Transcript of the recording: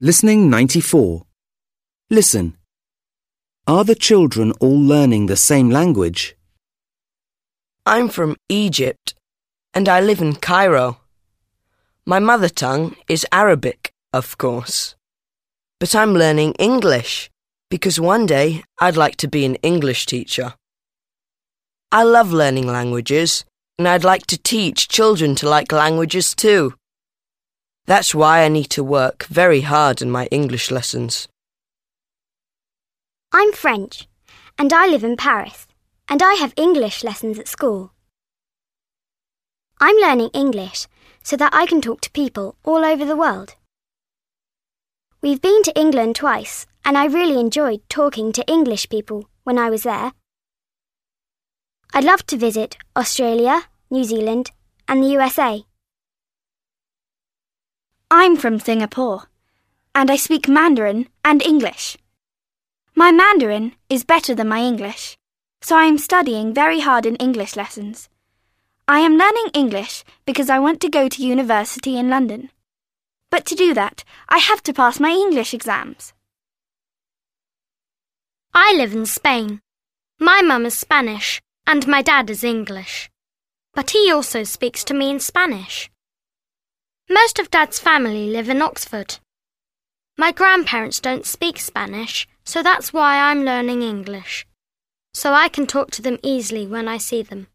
Listening 94. Listen. Are the children all learning the same language? I'm from Egypt and I live in Cairo. My mother tongue is Arabic, of course. But I'm learning English because one day I'd like to be an English teacher. I love learning languages and I'd like to teach children to like languages too. That's why I need to work very hard in my English lessons. I'm French, and I live in Paris, and I have English lessons at school. I'm learning English so that I can talk to people all over the world. We've been to England twice, and I really enjoyed talking to English people when I was there. I'd love to visit Australia, New Zealand, and the USA. I'm from Singapore, and I speak Mandarin and English. My Mandarin is better than my English, so I am studying very hard in English lessons. I am learning English because I want to go to university in London. But to do that, I have to pass my English exams. I live in Spain. My mum is Spanish and my dad is English. But he also speaks to me in Spanish. Most of Dad's family live in Oxford. My grandparents don't speak Spanish, so that's why I'm learning English, so I can talk to them easily when I see them.